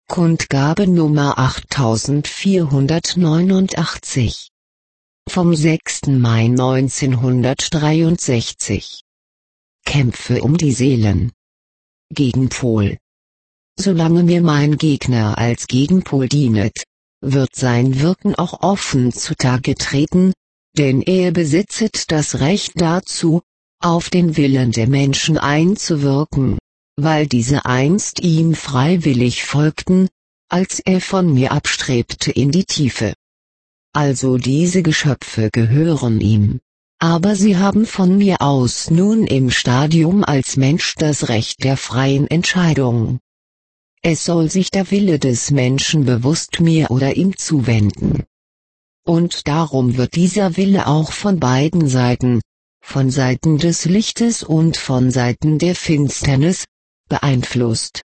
Kundgabe Nummer 8489 vom 6. Mai 1963. Kämpfe um die Seelen. Gegenpol. Solange mir mein Gegner als Gegenpol dienet, wird sein Wirken auch offen zutage treten, denn er besitzet das Recht dazu, auf den Willen der Menschen einzuwirken, weil diese einst ihm freiwillig folgten, als er von mir abstrebte in die Tiefe. Also diese Geschöpfe gehören ihm, aber sie haben von mir aus nun im Stadium als Mensch das Recht der freien Entscheidung. Es soll sich der Wille des Menschen bewusst mir oder ihm zuwenden. Und darum wird dieser Wille auch von beiden Seiten, von Seiten des Lichtes und von Seiten der Finsternis, beeinflusst.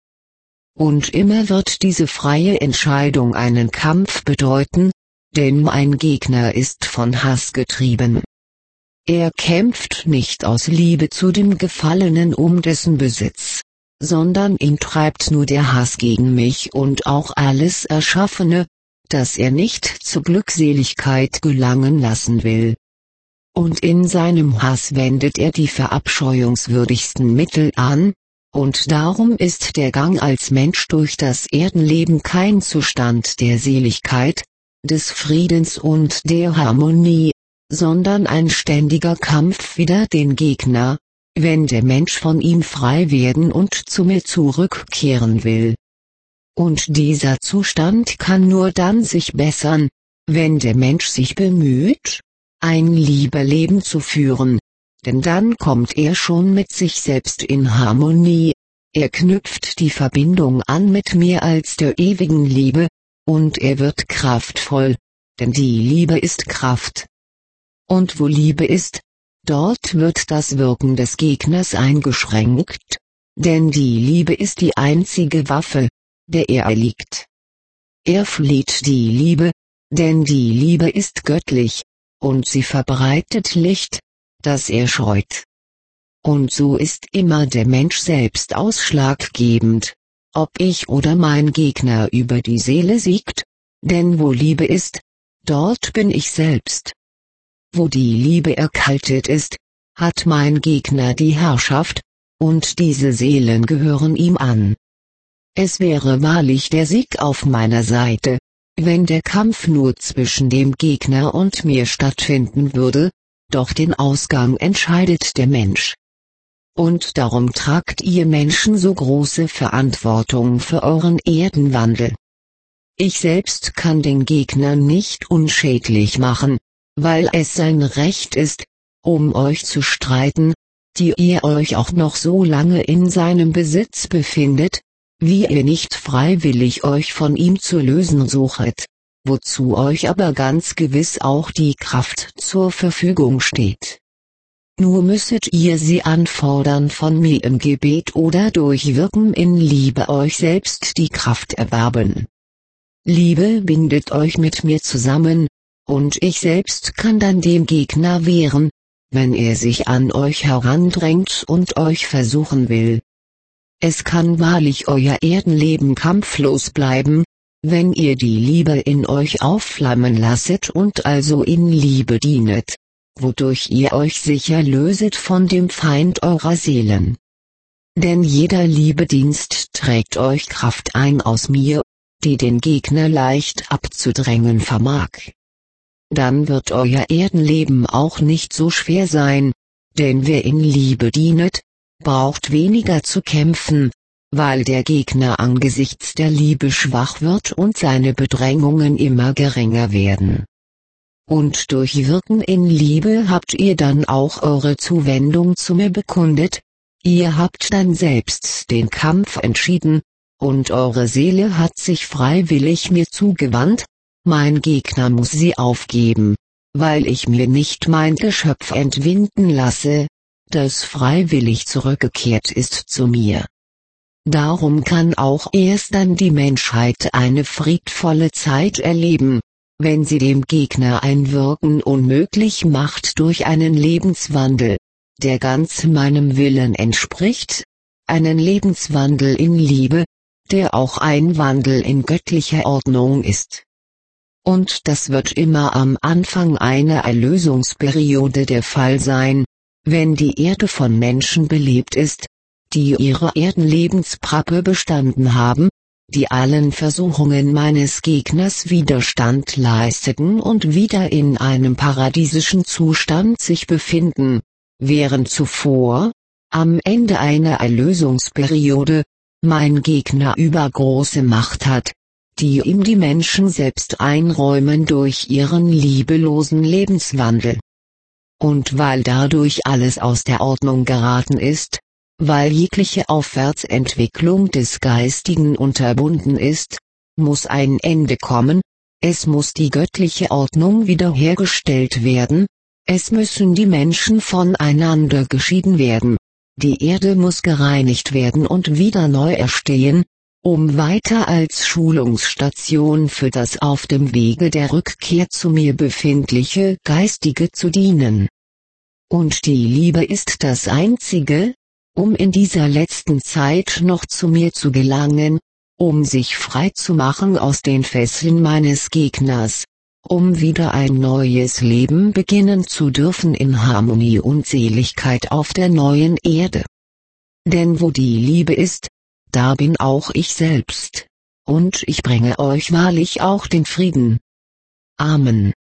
Und immer wird diese freie Entscheidung einen Kampf bedeuten, denn mein Gegner ist von Hass getrieben. Er kämpft nicht aus Liebe zu dem Gefallenen um dessen Besitz, sondern ihn treibt nur der Hass gegen mich und auch alles Erschaffene, das er nicht zur Glückseligkeit gelangen lassen will. Und in seinem Hass wendet er die verabscheuungswürdigsten Mittel an, und darum ist der Gang als Mensch durch das Erdenleben kein Zustand der Seligkeit, des Friedens und der Harmonie, sondern ein ständiger Kampf wider den Gegner, wenn der Mensch von ihm frei werden und zu mir zurückkehren will. Und dieser Zustand kann nur dann sich bessern, wenn der Mensch sich bemüht, ein Liebeleben zu führen, denn dann kommt er schon mit sich selbst in Harmonie, er knüpft die Verbindung an mit mir als der ewigen Liebe, und er wird kraftvoll, denn die Liebe ist Kraft. Und wo Liebe ist, dort wird das Wirken des Gegners eingeschränkt, denn die Liebe ist die einzige Waffe, der er erliegt. Er flieht die Liebe, denn die Liebe ist göttlich, und sie verbreitet Licht, das er scheut. Und so ist immer der Mensch selbst ausschlaggebend, ob ich oder mein Gegner über die Seele siegt, denn wo Liebe ist, dort bin ich selbst. Wo die Liebe erkaltet ist, hat mein Gegner die Herrschaft, und diese Seelen gehören ihm an. Es wäre wahrlich der Sieg auf meiner Seite, wenn der Kampf nur zwischen dem Gegner und mir stattfinden würde, doch den Ausgang entscheidet der Mensch. Und darum tragt ihr Menschen so große Verantwortung für euren Erdenwandel. Ich selbst kann den Gegner nicht unschädlich machen, weil es sein Recht ist, um euch zu streiten, die ihr euch auch noch so lange in seinem Besitz befindet, wie ihr nicht freiwillig euch von ihm zu lösen suchet, wozu euch aber ganz gewiss auch die Kraft zur Verfügung steht. Nur müsstet ihr sie anfordern von mir im Gebet oder durch Wirken in Liebe euch selbst die Kraft erwerben. Liebe bindet euch mit mir zusammen, und ich selbst kann dann dem Gegner wehren, wenn er sich an euch herandrängt und euch versuchen will. Es kann wahrlich euer Erdenleben kampflos bleiben, wenn ihr die Liebe in euch aufflammen lasset und also in Liebe dienet, wodurch ihr euch sicher löset von dem Feind eurer Seelen. Denn jeder Liebedienst trägt euch Kraft ein aus mir, die den Gegner leicht abzudrängen vermag. Dann wird euer Erdenleben auch nicht so schwer sein, denn wer in Liebe dienet, braucht weniger zu kämpfen, weil der Gegner angesichts der Liebe schwach wird und seine Bedrängungen immer geringer werden. Und durch Wirken in Liebe habt ihr dann auch eure Zuwendung zu mir bekundet, ihr habt dann selbst den Kampf entschieden, und eure Seele hat sich freiwillig mir zugewandt, mein Gegner muss sie aufgeben, weil ich mir nicht mein Geschöpf entwinden lasse, das freiwillig zurückgekehrt ist zu mir. Darum kann auch erst dann die Menschheit eine friedvolle Zeit erleben, wenn sie dem Gegner ein Wirken unmöglich macht durch einen Lebenswandel, der ganz meinem Willen entspricht, einen Lebenswandel in Liebe, der auch ein Wandel in göttlicher Ordnung ist. Und das wird immer am Anfang einer Erlösungsperiode der Fall sein, wenn die Erde von Menschen belebt ist, die ihre Erdenlebensprappe bestanden haben, die allen Versuchungen meines Gegners Widerstand leisteten und wieder in einem paradiesischen Zustand sich befinden, während zuvor, am Ende einer Erlösungsperiode, mein Gegner übergroße Macht hat, die ihm die Menschen selbst einräumen durch ihren liebelosen Lebenswandel. Und weil dadurch alles aus der Ordnung geraten ist, weil jegliche Aufwärtsentwicklung des Geistigen unterbunden ist, muss ein Ende kommen, es muss die göttliche Ordnung wiederhergestellt werden, es müssen die Menschen voneinander geschieden werden, die Erde muss gereinigt werden und wieder neu erstehen, um weiter als Schulungsstation für das auf dem Wege der Rückkehr zu mir befindliche Geistige zu dienen. Und die Liebe ist das Einzige, um in dieser letzten Zeit noch zu mir zu gelangen, um sich frei zu machen aus den Fesseln meines Gegners, um wieder ein neues Leben beginnen zu dürfen in Harmonie und Seligkeit auf der neuen Erde. Denn wo die Liebe ist, da bin auch ich selbst, und ich bringe euch wahrlich auch den Frieden. Amen.